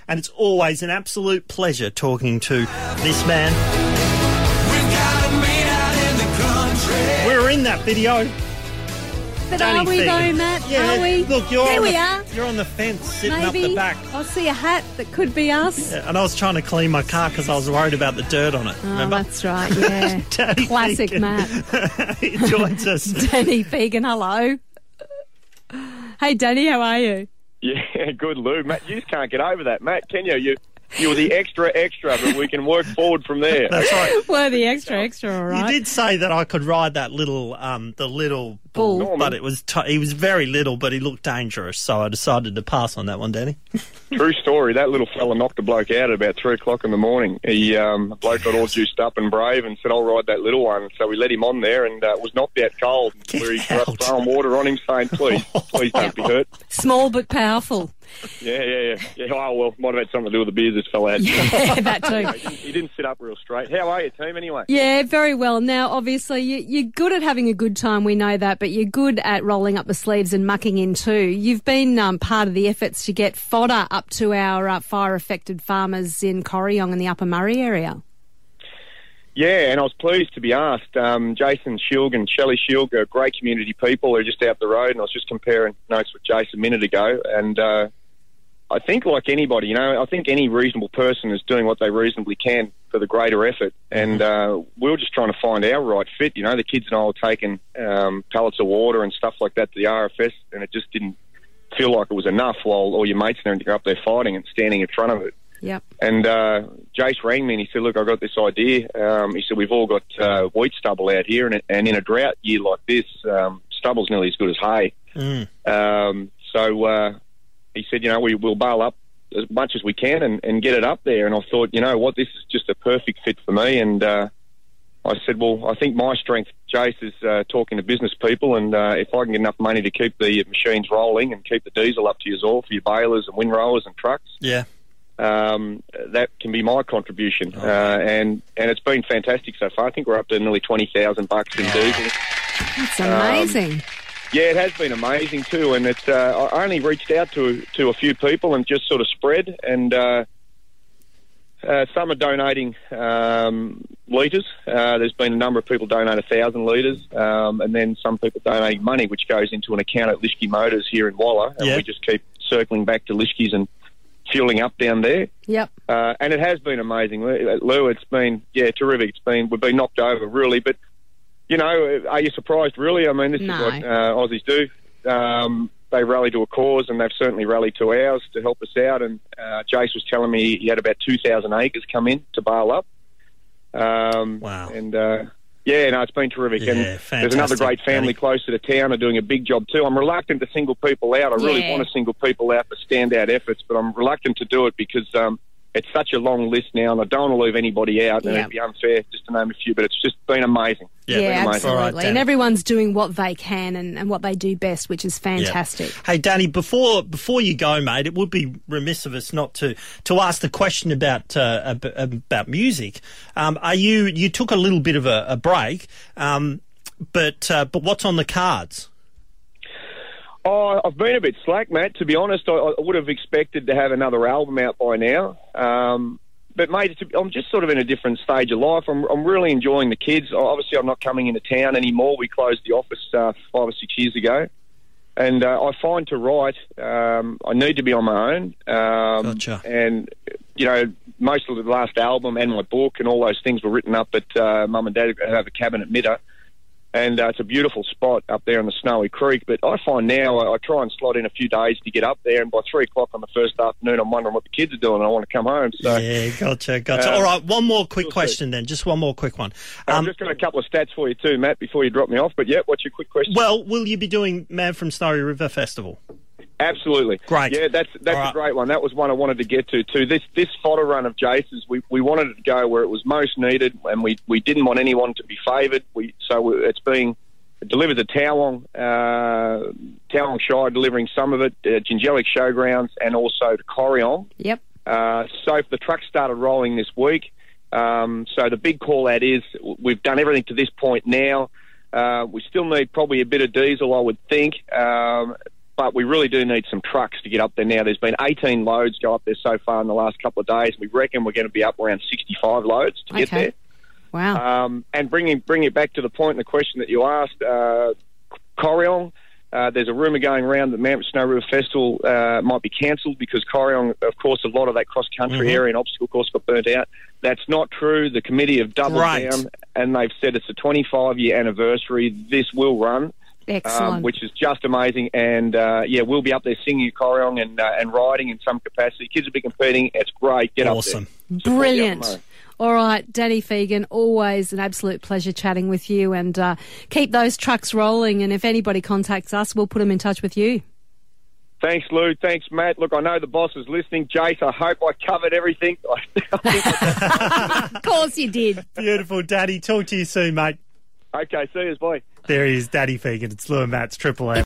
and it's always an absolute pleasure talking to this man. We're in that video. But Danny are we Fegan. though, Matt? Yeah, Are we? Look, There we are. You're on the fence sitting Maybe. up the back. I see a hat that could be us. Yeah, and I was trying to clean my car because I was worried about the dirt on it. Oh, Remember? that's right, yeah. Danny Classic Fegan. Matt. He joins us. Danny Fegan, hello. Hey, Danny, how are you? Yeah, good, Lou. Matt, you just can't get over that, Matt, can you? You're the extra, but we can work forward from there. That's right. Well, the extra, all right. You did say that I could ride that little, the little bull, Bull. but it was he was very little, but he looked dangerous, so I decided to pass on that one, Danny. True story. That little fella knocked a bloke out at about 3 o'clock in the morning. The bloke got all juiced up and brave and said, I'll ride that little one. So we let him on there and was knocked out cold, where he was throwing water on him saying, please don't be hurt. Small but powerful. Yeah. Oh, well, might have had something to do with the beers this fella had. Yeah, that too. He didn't sit up real straight. How are you, team, anyway? Yeah, very well. Now, obviously, you're good at having a good time, we know that, but you're good at rolling up the sleeves and mucking in too. You've been part of the efforts to get fodder up to our fire-affected farmers in Corryong and the Upper Murray area. Yeah, and I was pleased to be asked. Jason Shilg and Shelley Shilg are great community people. They're just out the road, and I was just comparing notes with Jason a minute ago, and I think, like anybody, I think any reasonable person is doing what they reasonably can for the greater effort. And we were just trying to find our right fit. The kids and I were taking pallets of water and stuff like that to the RFS, and it just didn't feel like it was enough while all your mates are up there fighting and standing in front of it. Yep. And Jace rang me and he said, look, I've got this idea. He said, we've all got wheat stubble out here, and in a drought year like this, stubble's nearly as good as hay. So he said, we'll bail up as much as we can and get it up there. And I thought, what, this is just a perfect fit for me. And I said, well, I think my strength, Jace, is talking to business people, and if I can get enough money to keep the machines rolling and keep the diesel up to yours all for your balers and windrowers and trucks, that can be my contribution. And it's been fantastic so far. I think we're up to nearly $20,000 in diesel. That's amazing. Yeah, it has been amazing too, and it's. I only reached out to a few people and just sort of spread, and some are donating litres. There's been a number of people donate 1,000 litres, and then some people donating money, which goes into an account at Lischke Motors here in Walla, and we just keep circling back to Lischke's and fueling up down there. Yep. And it has been amazing, Lou. It's been terrific. We've been knocked over really, but. Are you surprised, really? I mean, this is what Aussies do. They rally to a cause, and they've certainly rallied to ours to help us out. And Jace was telling me he had about 2,000 acres come in to bail up. Wow. And, it's been terrific. Yeah, and fantastic, there's another great family closer to town are doing a big job too. I'm reluctant to single people out. I really want to single people out for standout efforts, but I'm reluctant to do it because it's such a long list now, and I don't want to leave anybody out, and it'd be unfair just to name a few, but it's just been amazing. Yeah, amazing. absolutely. Right, and everyone's doing what they can and what they do best, which is fantastic. Yeah. Hey, Danny, before you go, mate, it would be remiss of us not to ask the question about music. You took a little bit of a break, but what's on the cards? Oh, I've been a bit slack, Matt, to be honest. I would have expected to have another album out by now. But, mate, I'm just sort of in a different stage of life. I'm really enjoying the kids. Obviously, I'm not coming into town anymore. We closed the office 5 or 6 years ago. And I find to write, I need to be on my own. Gotcha. And, most of the last album and my book and all those things were written up at Mum and Dad have a cabin at Midder. And it's a beautiful spot up there in the Snowy Creek. But I find now I try and slot in a few days to get up there, and by 3 o'clock on the first afternoon, I'm wondering what the kids are doing, and I want to come home. So, yeah, gotcha. All right, one more quick question then. Just one more quick one. I've just got a couple of stats for you too, Matt, before you drop me off. But, what's your quick question? Well, will you be doing Man from Snowy River Festival? Absolutely. Great. Yeah, that's a great one. That was one I wanted to get to too. This fodder run of Jace's, we wanted it to go where it was most needed, and we didn't want anyone to be favoured. So it's being delivered to Towong Shire, delivering some of it, Jingellic Showgrounds, and also to Corryong. Yep. So the truck started rolling this week. So the big call out is we've done everything to this point now. We still need probably a bit of diesel, I would think. but we really do need some trucks to get up there now. There's been 18 loads go up there so far in the last couple of days. We reckon we're going to be up around 65 loads to get there. Wow. And bring it back to the point in the question that you asked, Corryong, there's a rumour going around that Mount Snow River Festival might be cancelled because Corryong, of course, a lot of that cross-country area and obstacle course got burnt out. That's not true. The committee have doubled down, and they've said it's a 25-year anniversary. This will run. Excellent. Which is just amazing. And, we'll be up there singing at Corryong and riding in some capacity. Kids will be competing. It's great. Get up there. Brilliant. All right, Danny Fegan, always an absolute pleasure chatting with you, and keep those trucks rolling. And if anybody contacts us, we'll put them in touch with you. Thanks, Lou. Thanks, Matt. Look, I know the boss is listening. Jace, I hope I covered everything. Of course you did. Beautiful, Daddy. Talk to you soon, mate. Okay, see you, bye. There he is, Daddy Fegan. It's Lou and Matt's Triple M.